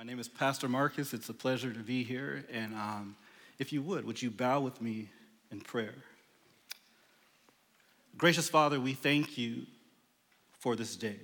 name is Pastor Marcus. It's a pleasure to be here. And if you would you bow with me in prayer? Gracious Father, we thank you for this day.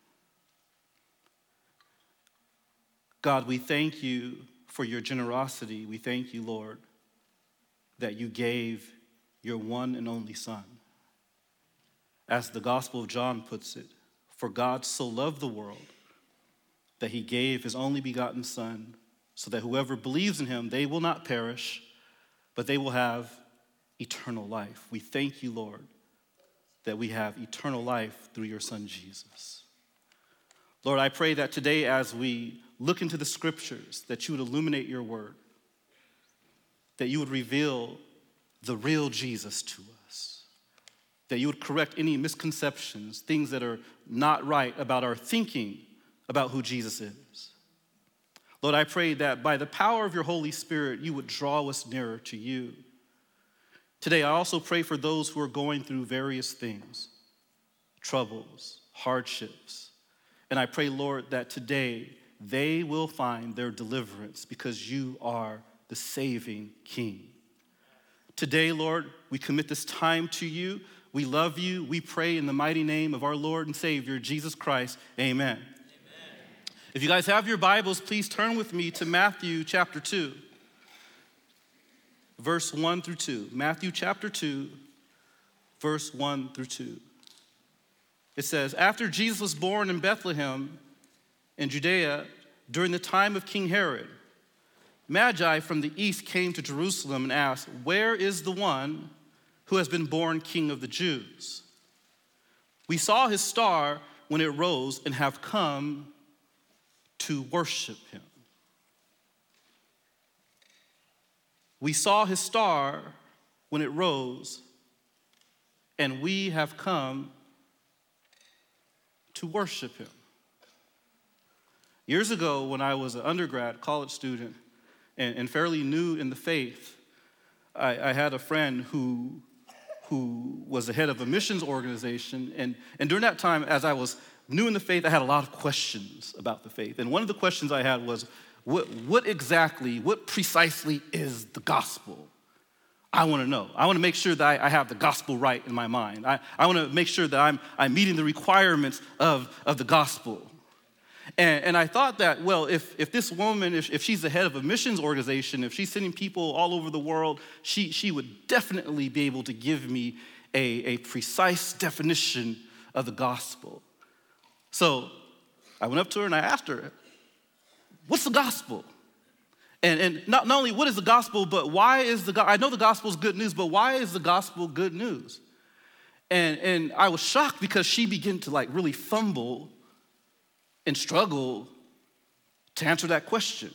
God, we thank you for your generosity. We thank you, Lord, that you gave your one and only Son. As the Gospel of John puts it, for God so loved the world that he gave his only begotten Son, so that whoever believes in him, they will not perish, but they will have eternal life. We thank you, Lord, that we have eternal life through your Son, Jesus. Lord, I pray that today as we look into the scriptures, that you would illuminate your word, that you would reveal the real Jesus to us, that you would correct any misconceptions, things that are not right about our thinking about who Jesus is. Lord, I pray that by the power of your Holy Spirit, you would draw us nearer to you. Today, I also pray for those who are going through various things, troubles, hardships. And I pray, Lord, that today they will find their deliverance because you are the saving King. Today, Lord, we commit this time to you. We love you. We pray in the mighty name of our Lord and Savior, Jesus Christ. Amen. If you guys have your Bibles, please turn with me to Matthew chapter 2, verse 1 through 2. Matthew chapter 2, verse 1 through 2. It says, after Jesus was born in Bethlehem in Judea during the time of King Herod, Magi from the east came to Jerusalem and asked, where is the one who has been born King of the Jews? We saw his star when it rose and have come to worship him. We saw his star when it rose, and we have come to worship him. Years ago, when I was an undergrad college student and fairly new in the faith, I had a friend who was the head of a missions organization, and during that time, as I was new in the faith, I had a lot of questions about the faith. And one of the questions I had was, what precisely is the gospel? I want to know. I want to make sure that I have the gospel right in my mind. I want to make sure that I'm meeting the requirements of the gospel. And I thought that, well, if this woman, if she's the head of a missions organization, if she's sending people all over the world, she would definitely be able to give me a precise definition of the gospel. So I went up to her and I asked her, what's the gospel? And not only what is the gospel, but why is I know the gospel is good news, but why is the gospel good news? And I was shocked because she began to really fumble and struggle to answer that question.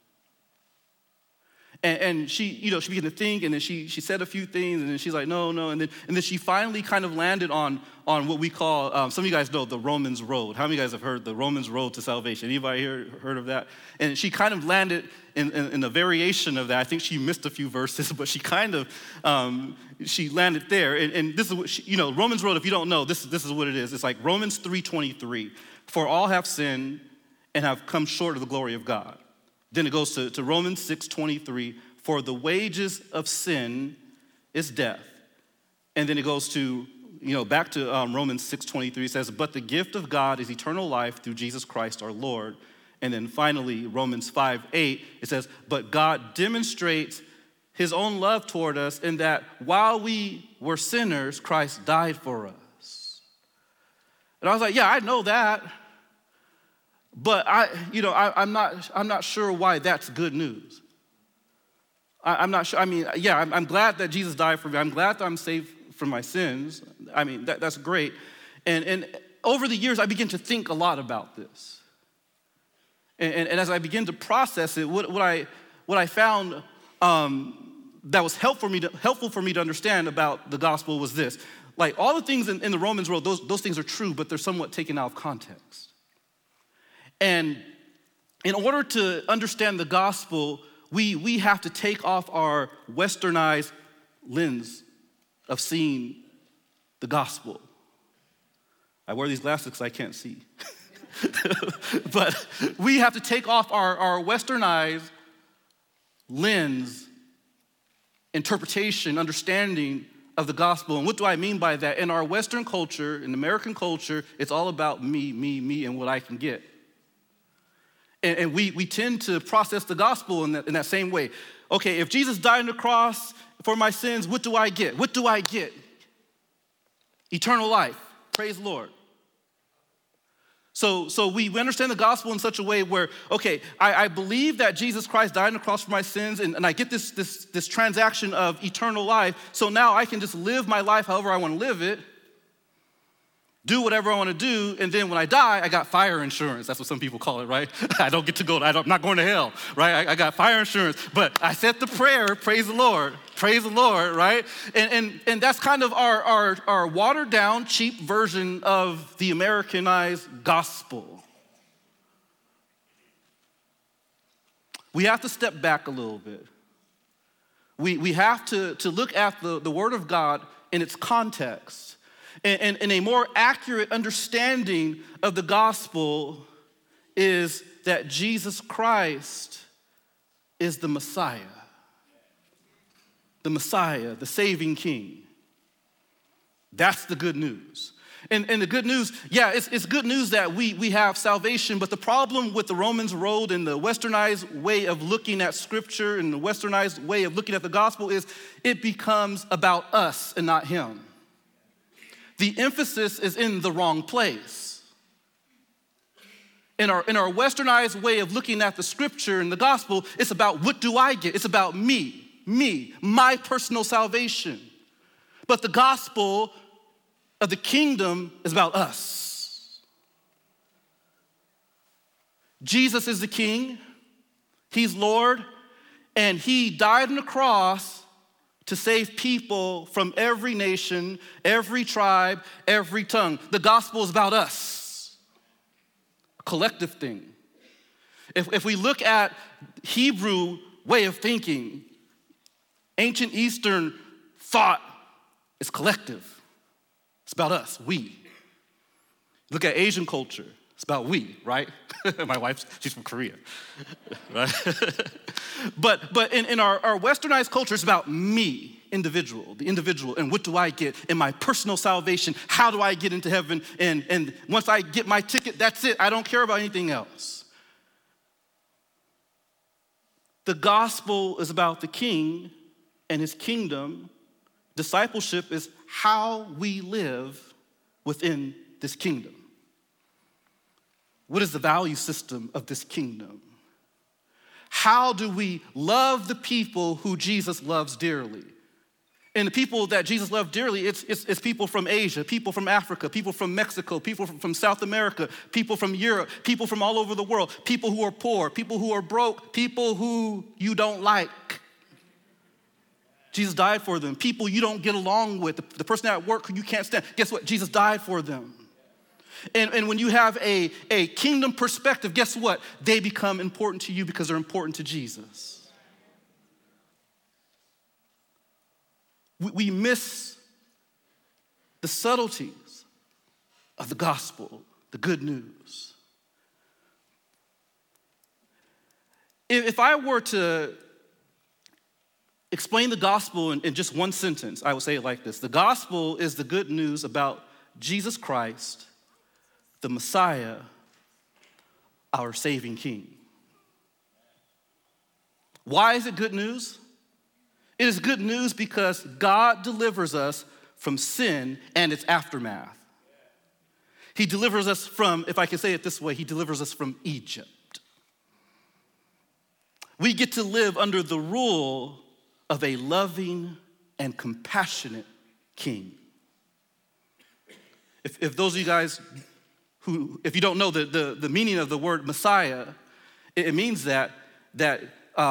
And she began to think, and then she said a few things, and then she's like, no, and then she finally kind of landed on what we call, some of you guys know the Romans Road. How many of you guys have heard the Romans Road to salvation? Anybody here heard of that? And she kind of landed in a variation of that. I think she missed a few verses, but she kind of, she landed there. And this is what Romans Road, if you don't know, this is what it is. It's like Romans 3:23. For all have sinned and have come short of the glory of God. Then it goes to Romans 6:23, for the wages of sin is death. And then it goes to, back to Romans 6:23, it says, but the gift of God is eternal life through Jesus Christ our Lord. And then finally, Romans 5:8, it says, but God demonstrates his own love toward us in that while we were sinners, Christ died for us. And I was like, yeah, I know that. But I'm not sure why that's good news. I'm not sure. I'm glad that Jesus died for me. I'm glad that I'm saved from my sins. That's great. And over the years, I began to think a lot about this. And as I began to process it, what I found that was helpful for me to understand about the gospel was this: all the things in the Romans Road, those things are true, but they're somewhat taken out of context. And in order to understand the gospel, we have to take off our westernized lens of seeing the gospel. I wear these glasses because I can't see. But we have to take off our westernized lens, interpretation, understanding of the gospel. And what do I mean by that? In our Western culture, in American culture, it's all about me, and what I can get. And we tend to process the gospel in that same way. Okay, if Jesus died on the cross for my sins, what do I get? What do I get? Eternal life. Praise the Lord. So we understand the gospel in such a way where, okay, I believe that Jesus Christ died on the cross for my sins, and I get this transaction of eternal life, so now I can just live my life however I want to live it, do whatever I want to do, and then when I die, I got fire insurance. That's what some people call it, right? I don't get to go, I'm not going to hell, right? I got fire insurance, but I said the prayer, praise the Lord, right? And that's kind of our watered down, cheap version of the Americanized gospel. We have to step back a little bit. We have to look at the Word of God in its context. And a more accurate understanding of the gospel is that Jesus Christ is the Messiah, the saving King. That's the good news. And the good news, it's good news that we have salvation, but the problem with the Romans Road and the westernized way of looking at Scripture and the westernized way of looking at the gospel is it becomes about us and not him. The emphasis is in the wrong place. In our westernized way of looking at the Scripture and the gospel, it's about what do I get? It's about me, my personal salvation. But the gospel of the kingdom is about us. Jesus is the King, he's Lord, and he died on the cross to save people from every nation, every tribe, every tongue. The gospel is about us, a collective thing. If we look at Hebrew way of thinking, ancient Eastern thought is collective. It's about us, we. Look at Asian culture, it's about we, right? My wife, she's from Korea, right? But in our westernized culture, it's about me, the individual, and what do I get in my personal salvation? How do I get into heaven? And once I get my ticket, that's it. I don't care about anything else. The gospel is about the King and his kingdom. Discipleship is how we live within this kingdom. What is the value system of this kingdom? How do we love the people who Jesus loves dearly? And the people that Jesus loved dearly, it's people from Asia, people from Africa, people from Mexico, people from South America, people from Europe, people from all over the world, people who are poor, people who are broke, people who you don't like. Jesus died for them. People you don't get along with, the person at work who you can't stand, guess what? Jesus died for them. And when you have a kingdom perspective, guess what? They become important to you because they're important to Jesus. We miss the subtleties of the gospel, the good news. If I were to explain the gospel in just one sentence, I would say it like this. The gospel is the good news about Jesus Christ, the Messiah, our saving King. Why is it good news? It is good news because God delivers us from sin and its aftermath. He delivers us from, if I can say it this way, he delivers us from Egypt. We get to live under the rule of a loving and compassionate King. If those of you guys if you don't know the meaning of the word Messiah, it means that the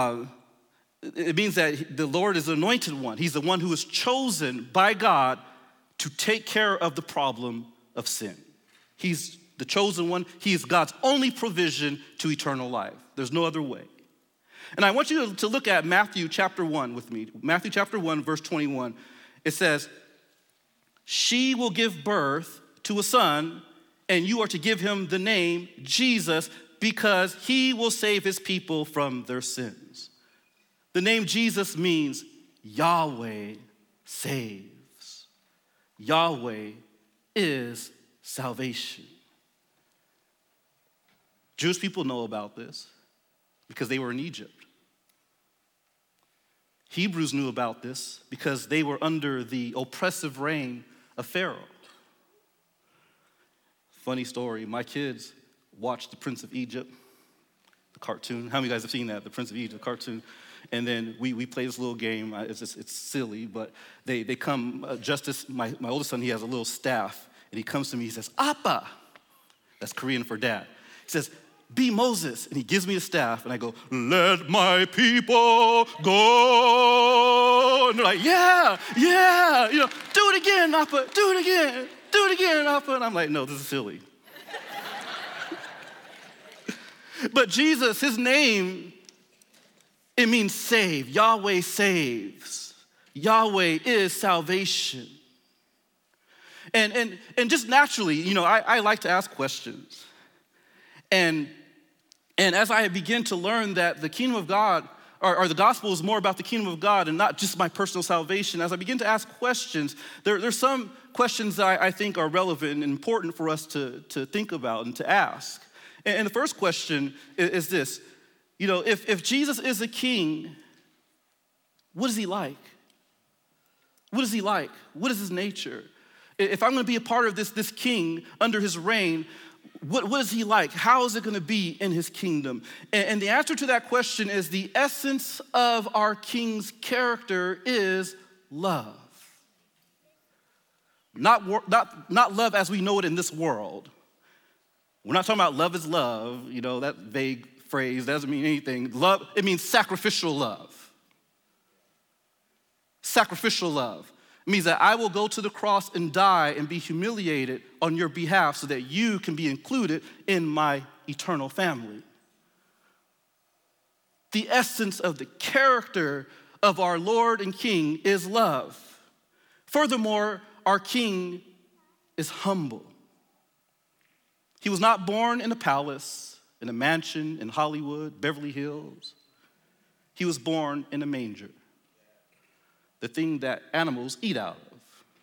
Lord is the anointed one. He's the one who is chosen by God to take care of the problem of sin. He's the chosen one. He is God's only provision to eternal life. There's no other way. And I want you to look at Matthew chapter 1 with me. Matthew chapter 1, verse 21. It says, "She will give birth to a son, and you are to give him the name Jesus because he will save his people from their sins. The name Jesus means Yahweh saves. Yahweh is salvation. Jewish people know about this because they were in Egypt. Hebrews knew about this because they were under the oppressive reign of Pharaoh. Funny story, my kids watched The Prince of Egypt, the cartoon. How many of you guys have seen that, The Prince of Egypt, the cartoon? And then we play this little game. It's silly, but they come, Justice, my oldest son, he has a little staff, and he comes to me, he says, Appa. That's Korean for dad. He says, be Moses. And he gives me the staff, and I go, let my people go. And they're like, yeah, do it again, Appa, do it again, Appa. And I'm like, no, this is silly. But Jesus, his name, it means save. Yahweh saves. Yahweh is salvation. And just naturally, I like to ask questions. And as I begin to learn that the kingdom of God, or the gospel is more about the kingdom of God and not just my personal salvation, as I begin to ask questions, there's some questions that I think are relevant and important for us to think about and to ask. And the first question is this. If Jesus is a king, what is he like? What is he like? What is his nature? If I'm going to be a part of this king under his reign, what is he like? How is it going to be in his kingdom? And the answer to that question is the essence of our king's character is love. Not love as we know it in this world. We're not talking about love is love, that vague phrase doesn't mean anything. Love, it means sacrificial love. Sacrificial love. It means that I will go to the cross and die and be humiliated on your behalf so that you can be included in my eternal family. The essence of the character of our Lord and King is love. Furthermore, our King is humble. He was not born in a palace, in a mansion in Hollywood, Beverly Hills. He was born in a manger, the thing that animals eat out of.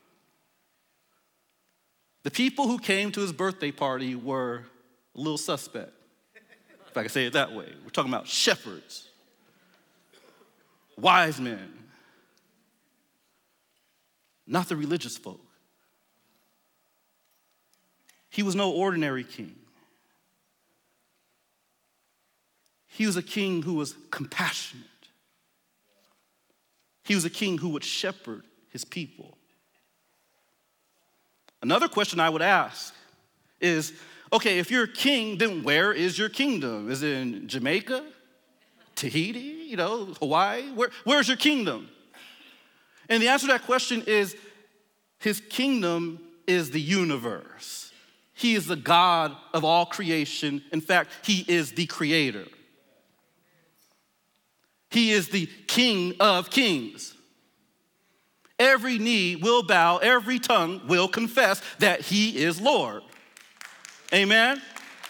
The people who came to his birthday party were a little suspect, if I can say it that way. We're talking about shepherds, wise men, not the religious folk. He was no ordinary king. He was a king who was compassionate. He was a king who would shepherd his people. Another question I would ask is, okay, if you're a king, then where is your kingdom? Is it in Jamaica, Tahiti, Hawaii? Where's your kingdom? And the answer to that question is, his kingdom is the universe. He is the God of all creation. In fact, he is the creator. He is the King of kings. Every knee will bow, every tongue will confess that he is Lord. Amen?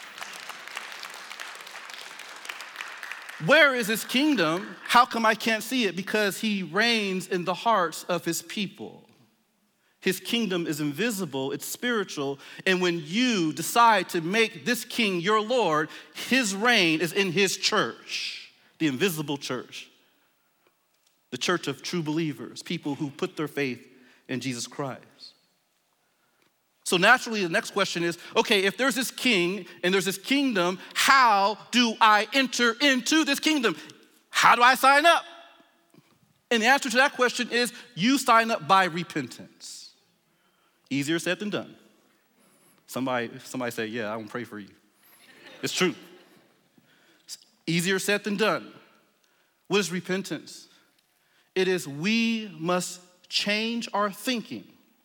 Where is his kingdom? How come I can't see it? Because he reigns in the hearts of his people. His kingdom is invisible, it's spiritual, and when you decide to make this king your Lord, his reign is in his church, the invisible church, the church of true believers, people who put their faith in Jesus Christ. So naturally, the next question is, okay, if there's this king and there's this kingdom, how do I enter into this kingdom? How do I sign up? And the answer to that question is, you sign up by repentance. Easier said than done. Somebody say, yeah, I won't pray for you. It's true. It's easier said than done. What is repentance? It is we must change our thinking.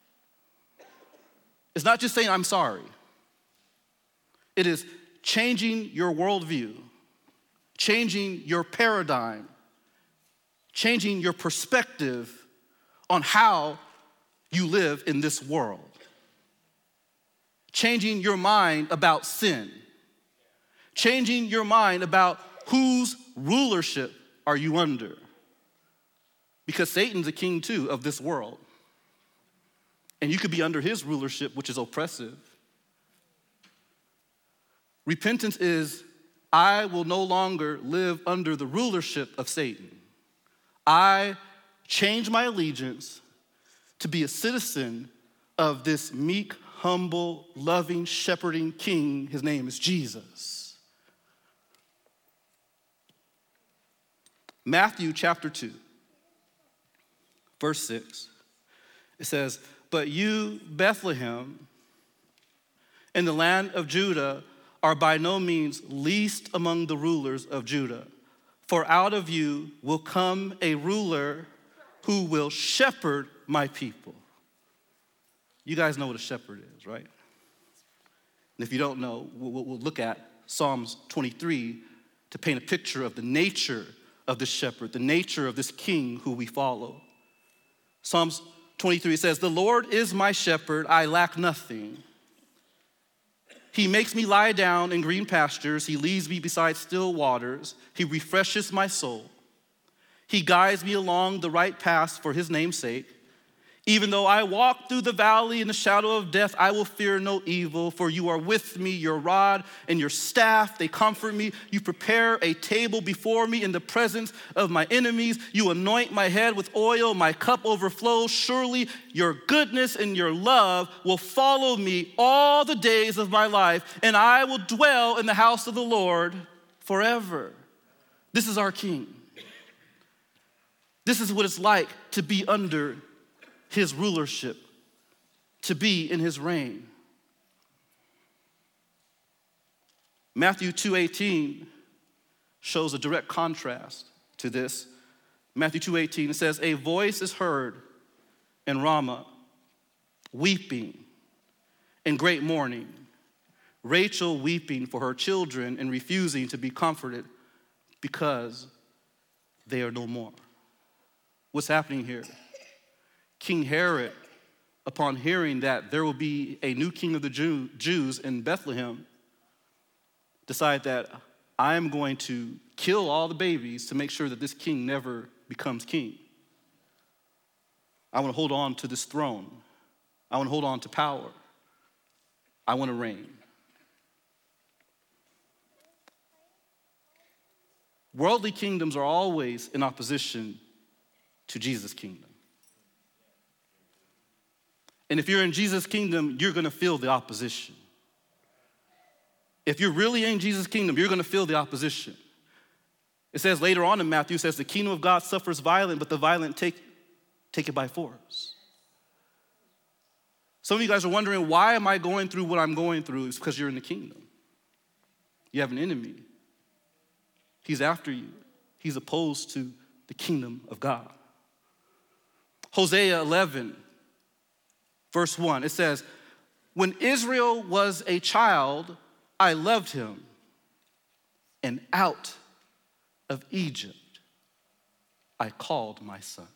It's not just saying I'm sorry. It is changing your worldview, changing your paradigm, changing your perspective on how you live in this world. changing your mind about sin, changing your mind about whose rulership are you under. Because Satan's a king too of this world. And you could be under his rulership, which is oppressive. Repentance is, I will no longer live under the rulership of Satan. I change my allegiance to be a citizen of this meek, humble, loving, shepherding king. His name is Jesus. Matthew chapter 2, verse 6. It says, but you, Bethlehem, in the land of Judah, are by no means least among the rulers of Judah. For out of you will come a ruler who will shepherd my people. You guys know what a shepherd is, right? And if you don't know, we'll look at Psalms 23 to paint a picture of the nature of the shepherd, the nature of this king who we follow. Psalms 23 says, the Lord is my shepherd, I lack nothing. He makes me lie down in green pastures. He leads me beside still waters. He refreshes my soul. He guides me along the right path for his name's sake. Even though I walk through the valley in the shadow of death, I will fear no evil, for you are with me. Your rod and your staff, they comfort me. You prepare a table before me in the presence of my enemies. You anoint my head with oil. My cup overflows. Surely your goodness and your love will follow me all the days of my life, and I will dwell in the house of the Lord forever. This is our King. This is what it's like to be under his rulership, to be in his reign. Matthew 2:18 shows a direct contrast to this. Matthew 2:18, it says, a voice is heard in Ramah, weeping in great mourning, Rachel weeping for her children and refusing to be comforted because they are no more. What's happening here? King Herod, upon hearing that there will be a new king of the Jews in Bethlehem, decided that I am going to kill all the babies to make sure that this king never becomes king. I want to hold on to this throne. I want to hold on to power. I want to reign. Worldly kingdoms are always in opposition to Jesus' kingdom. And if you're in Jesus' kingdom, you're going to feel the opposition. If you're really in Jesus' kingdom, you're going to feel the opposition. It says later on in Matthew, it says, the kingdom of God suffers violence, but the violent take it by force. Some of you guys are wondering, why am I going through what I'm going through? It's because you're in the kingdom. You have an enemy. He's after you. He's opposed to the kingdom of God. Hosea 11, verse 1, it says, when Israel was a child, I loved him, and out of Egypt I called my son.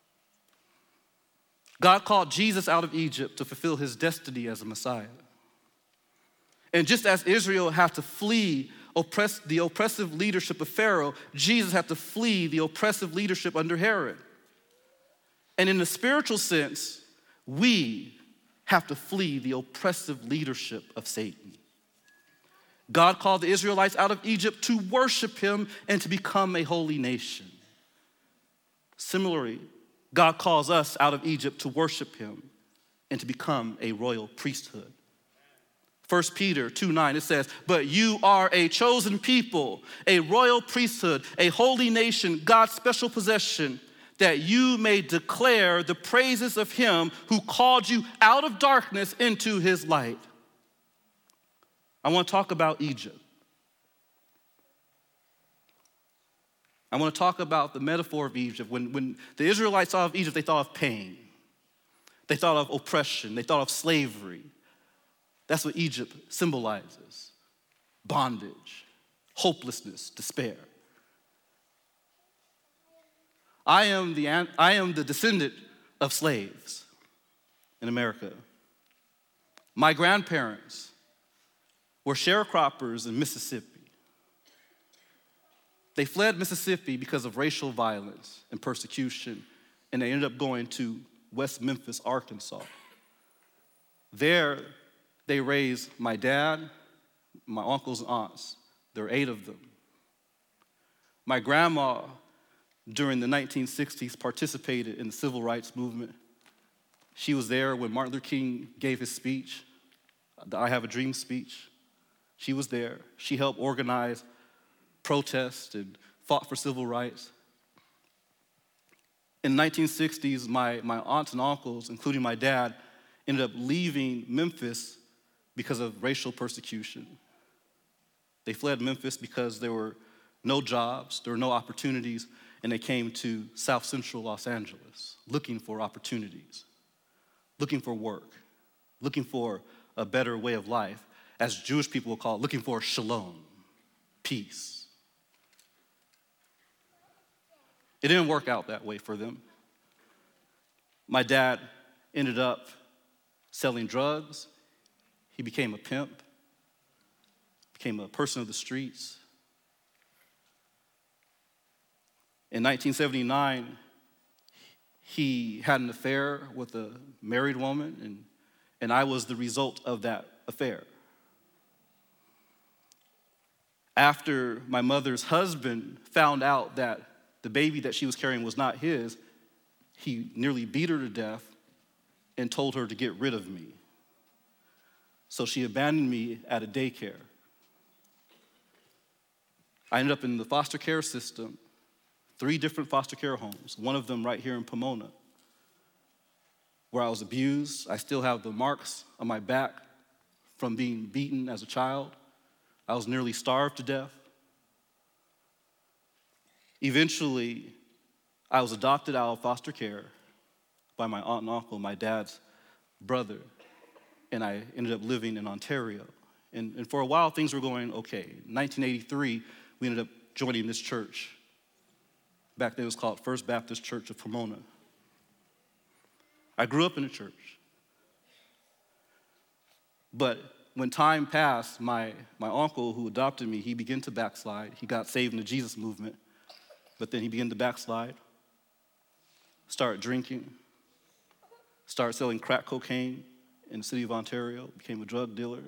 God called Jesus out of Egypt to fulfill his destiny as a Messiah. And just as Israel had to flee the oppressive leadership of Pharaoh, Jesus had to flee the oppressive leadership under Herod. And in the spiritual sense, we have to flee the oppressive leadership of Satan. God called the Israelites out of Egypt to worship him and to become a holy nation. Similarly, God calls us out of Egypt to worship him and to become a royal priesthood. 1 Peter 2:9, it says, but you are a chosen people, a royal priesthood, a holy nation, God's special possession, that you may declare the praises of him who called you out of darkness into his light. I want to talk about Egypt. I want to talk about the metaphor of Egypt. When the Israelites thought of Egypt, they thought of pain. They thought of oppression. They thought of slavery. That's what Egypt symbolizes: bondage, hopelessness, despair. I am the descendant of slaves in America. My grandparents were sharecroppers in Mississippi. They fled Mississippi because of racial violence and persecution, and they ended up going to West Memphis, Arkansas. There, they raised my dad, my uncles and aunts. There are 8 of them. My grandma, during the 1960s, participated in the civil rights movement. She was there when Martin Luther King gave his speech, the I Have a Dream speech. She was there. She helped organize protests and fought for civil rights. In the 1960s, my aunts and uncles, including my dad, ended up leaving Memphis because of racial persecution. They fled Memphis because there were no jobs, there were no opportunities, and they came to South Central Los Angeles looking for opportunities, looking for work, looking for a better way of life, as Jewish people will call it, looking for shalom, peace. It didn't work out that way for them. My dad ended up selling drugs. He became a pimp, became a person of the streets. In 1979, he had an affair with a married woman, and I was the result of that affair. After my mother's husband found out that the baby that she was carrying was not his, he nearly beat her to death and told her to get rid of me. So she abandoned me at a daycare. I ended up in the foster care system, 3 different foster care homes, one of them right here in Pomona, where I was abused. I still have the marks on my back from being beaten as a child. I was nearly starved to death. Eventually, I was adopted out of foster care by my aunt and uncle, my dad's brother, and I ended up living in Ontario. And for a while, things were going okay. In 1983, we ended up joining this church. Back then, it was called First Baptist Church of Pomona. I grew up in the church. But when time passed, my uncle who adopted me, he began to backslide. He got saved in the Jesus movement, but then he began to backslide, started drinking, started selling crack cocaine in the city of Ontario, became a drug dealer.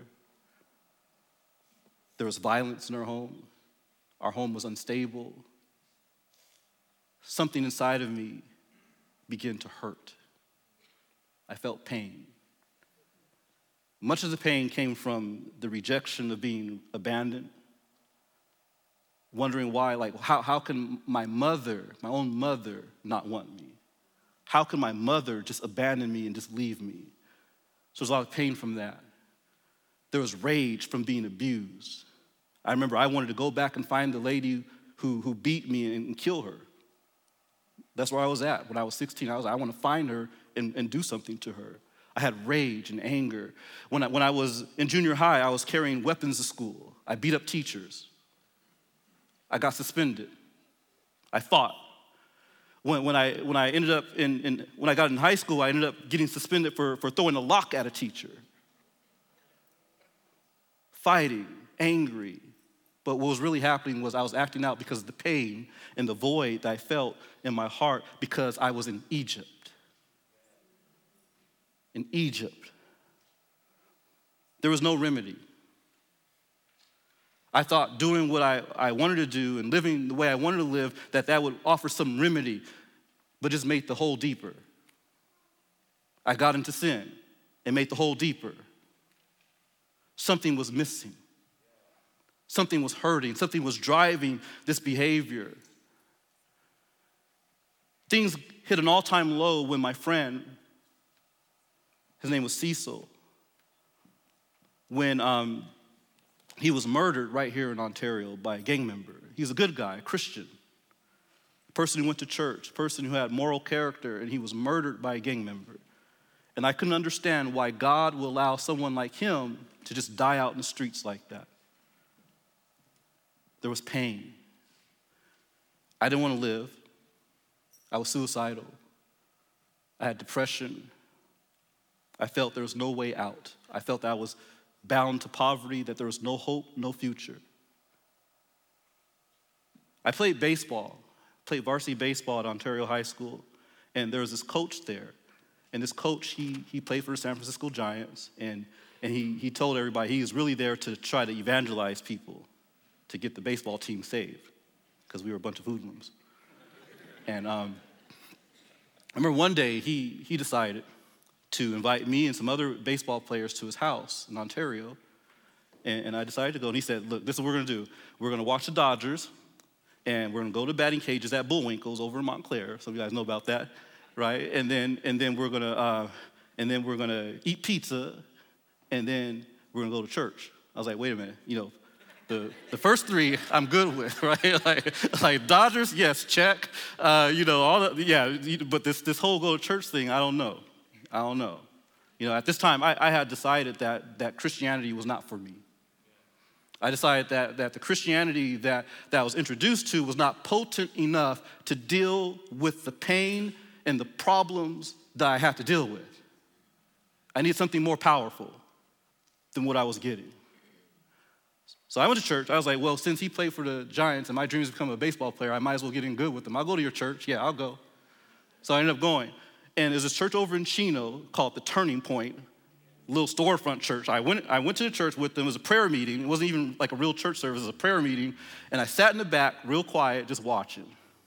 There was violence in our home. Our home was unstable. Something inside of me began to hurt. I felt pain. Much of the pain came from the rejection of being abandoned, wondering why, like, how can my mother, my own mother, not want me? How can my mother just abandon me and just leave me? So there's a lot of pain from that. There was rage from being abused. I remember I wanted to go back and find the lady who beat me and kill her. That's where I was at when I was 16. I want to find her and do something to her. I had rage and anger. When I was in junior high, I was carrying weapons to school. I beat up teachers. I got suspended. I fought. When I ended up when I got in high school, I ended up getting suspended for throwing a lock at a teacher. Fighting, angry. But what was really happening was I was acting out because of the pain and the void that I felt in my heart because I was in Egypt. In Egypt. There was no remedy. I thought doing what I wanted to do and living the way I wanted to live, that would offer some remedy, but just made the hole deeper. I got into sin and made the hole deeper. Something was missing. Something was hurting. Something was driving this behavior. Things hit an all-time low when my friend, his name was Cecil, when he was murdered right here in Ontario by a gang member. He was a good guy, a Christian, a person who went to church, a person who had moral character, and he was murdered by a gang member. And I couldn't understand why God will allow someone like him to just die out in the streets like that. There was pain. I didn't want to live. I was suicidal. I had depression. I felt there was no way out. I felt that I was bound to poverty, that there was no hope, no future. I played varsity baseball at Ontario High School, and there was this coach there. And this coach, he played for the San Francisco Giants, and he told everybody he was really there to try to evangelize people to get the baseball team saved, because we were a bunch of hoodlums. And I remember one day he decided to invite me and some other baseball players to his house in Ontario, and I decided to go. And he said, look, this is what we're going to do. We're going to watch the Dodgers, and we're going to go to batting cages at Bullwinkle's over in Montclair. Some of you guys know about that, right? And then we're going to eat pizza, and then we're going to go to church. I was like, wait a minute, the first three I'm good with, right? like Dodgers, yes, check. But this whole go to church thing, I don't know. At this time, I had decided that Christianity was not for me. I decided that the Christianity that I was introduced to was not potent enough to deal with the pain and the problems that I had to deal with. I needed something more powerful than what I was getting. So I went to church. I was like, well, since he played for the Giants and my dream is to become a baseball player, I might as well get in good with him. I'll go to your church. Yeah, I'll go. So I ended up going. And there's this church over in Chino called The Turning Point, little storefront church. I went to the church with them. It was a prayer meeting. It wasn't even like a real church service. It was a prayer meeting. And I sat in the back, real quiet, just watching.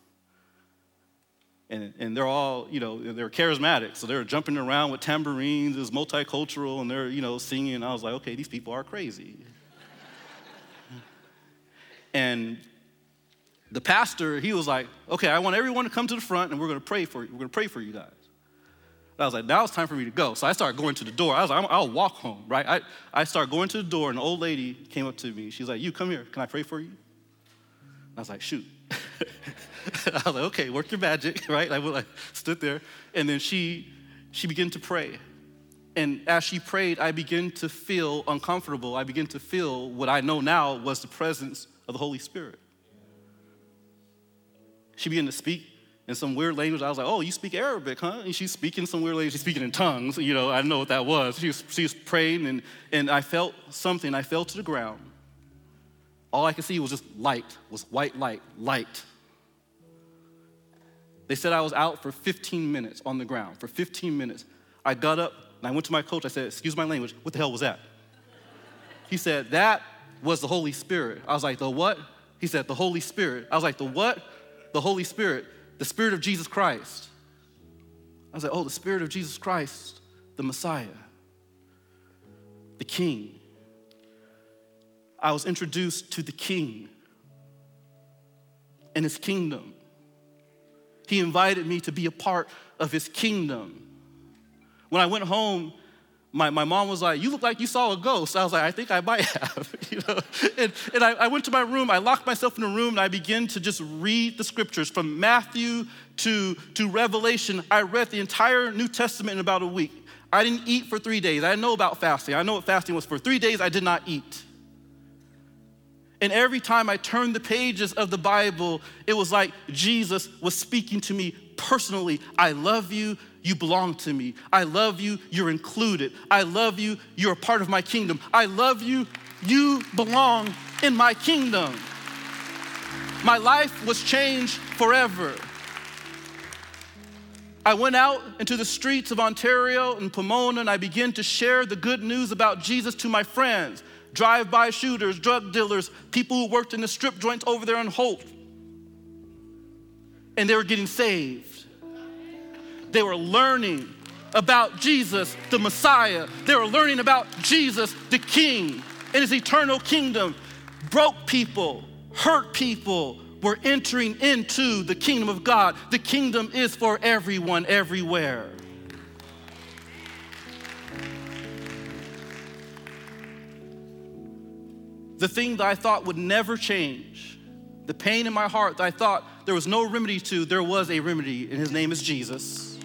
And they're all, they're charismatic. So they were jumping around with tambourines. It was multicultural, and they're, singing. And I was like, okay, these people are crazy. And the pastor, he was like, okay, I want everyone to come to the front, and we're going to pray for you. We're going to pray for you guys. And I was like, now it's time for me to go. So I started going to the door. I was like, I'll walk home, right? I started going to the door, and an old lady came up to me. She's like, you, come here. Can I pray for you? And I was like, shoot. I was like, okay, work your magic, right? I stood there, and then she began to pray. And as she prayed, I began to feel uncomfortable. I began to feel what I know now was the presence of the Holy Spirit. She began to speak in some weird language. I was like, oh, you speak Arabic, huh? And she's speaking some weird language. She's speaking in tongues. I didn't know what that was. She was praying, and I felt something. I fell to the ground. All I could see was just light, was white light. They said I was out for 15 minutes on the ground, for 15 minutes. I got up, and I went to my coach. I said, excuse my language, what the hell was that? He said, that was the Holy Spirit. I was like, the what? He said, the Holy Spirit. I was like, the what? The Holy Spirit, the Spirit of Jesus Christ. I was like, oh, the Spirit of Jesus Christ, the Messiah, the King. I was introduced to the King and his kingdom. He invited me to be a part of his kingdom. When I went home, my mom was like, you look like you saw a ghost. I was like, I think I might have, And I went to my room, I locked myself in a room, and I began to just read the scriptures from Matthew to Revelation. I read the entire New Testament in about a week. I didn't eat for 3 days. I didn't know about fasting. I know what fasting was. For 3 days, I did not eat. And every time I turned the pages of the Bible, it was like Jesus was speaking to me personally. I love you, you belong to me. I love you, you're included. I love you, you're a part of my kingdom. I love you, you belong in my kingdom. My life was changed forever. I went out into the streets of Ontario and Pomona, and I began to share the good news about Jesus to my friends. Drive-by shooters, drug dealers, people who worked in the strip joints over there on Holt. And they were getting saved. They were learning about Jesus, the Messiah. They were learning about Jesus, the King, and his eternal kingdom. Broke people, hurt people were entering into the kingdom of God. The kingdom is for everyone, everywhere. The thing that I thought would never change, the pain in my heart that I thought there was no remedy to, there was a remedy, and his name is Jesus.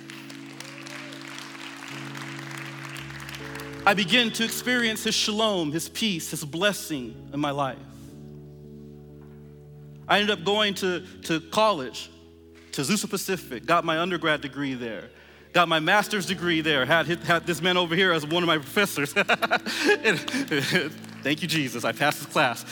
I began to experience his shalom, his peace, his blessing in my life. I ended up going to college, to Azusa Pacific, got my undergrad degree there. Got my master's degree there. Had this man over here as one of my professors. Thank you, Jesus. I passed his class.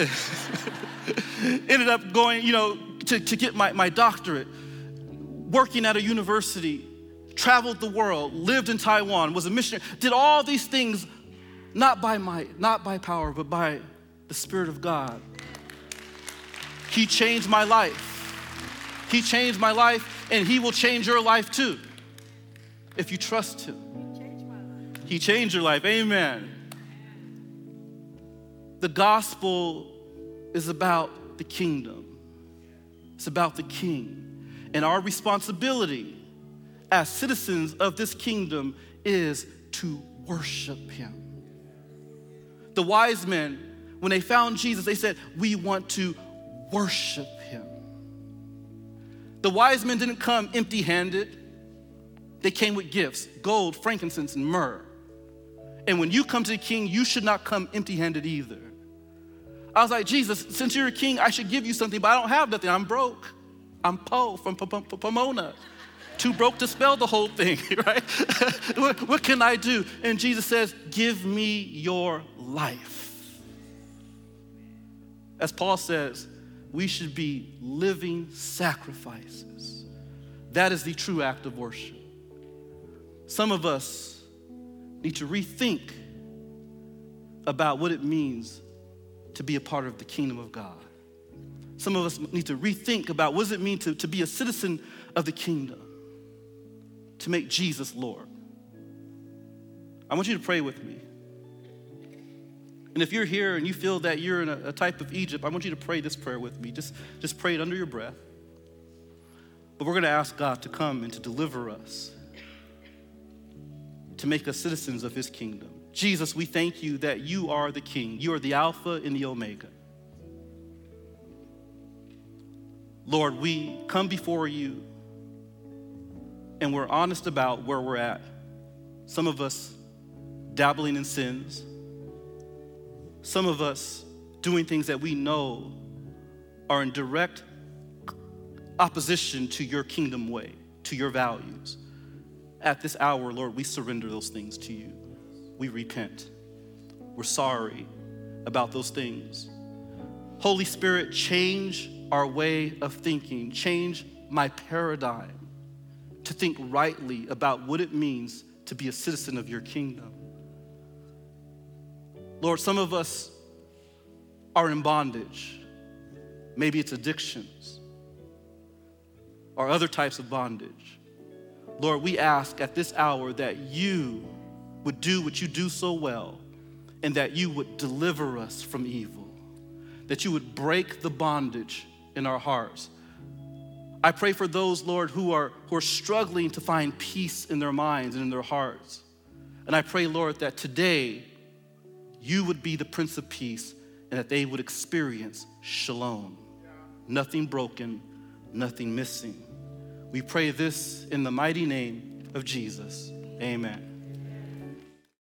Ended up going, to get my doctorate, working at a university, traveled the world, lived in Taiwan, was a missionary, did all these things, not by might, not by power, but by the Spirit of God. He changed my life. He changed my life, and he will change your life too, if you trust him. He changed your life, amen. The gospel is about the kingdom. It's about the king. And our responsibility as citizens of this kingdom is to worship him. The wise men, when they found Jesus, they said, we want to worship him. The wise men didn't come empty-handed. They came with gifts, gold, frankincense, and myrrh. And when you come to the king, you should not come empty-handed either. I was like, Jesus, since you're a king, I should give you something, but I don't have nothing. I'm broke. I'm Po from Pomona. Too broke to spell the whole thing, right? What can I do? And Jesus says, give me your life. As Paul says, we should be living sacrifices. That is the true act of worship. Some of us need to rethink about what it means to be a part of the kingdom of God. Some of us need to rethink about what does it mean to be a citizen of the kingdom, to make Jesus Lord. I want you to pray with me. And if you're here and you feel that you're in a type of Egypt, I want you to pray this prayer with me. Just pray it under your breath. But we're going to ask God to come and to deliver us, to make us citizens of his kingdom. Jesus, we thank you that you are the king. You are the Alpha and the Omega. Lord, we come before you and we're honest about where we're at. Some of us dabbling in sins. Some of us doing things that we know are in direct opposition to your kingdom way, to your values. At this hour, Lord, we surrender those things to you. We repent. We're sorry about those things. Holy Spirit, change our way of thinking. Change my paradigm to think rightly about what it means to be a citizen of your kingdom. Lord, some of us are in bondage. Maybe it's addictions or other types of bondage. Lord, we ask at this hour that you would do what you do so well, and that you would deliver us from evil, that you would break the bondage in our hearts. I pray for those, Lord, who are struggling to find peace in their minds and in their hearts. And I pray, Lord, that today you would be the Prince of Peace and that they would experience shalom. Nothing broken, nothing missing. We pray this in the mighty name of Jesus. Amen.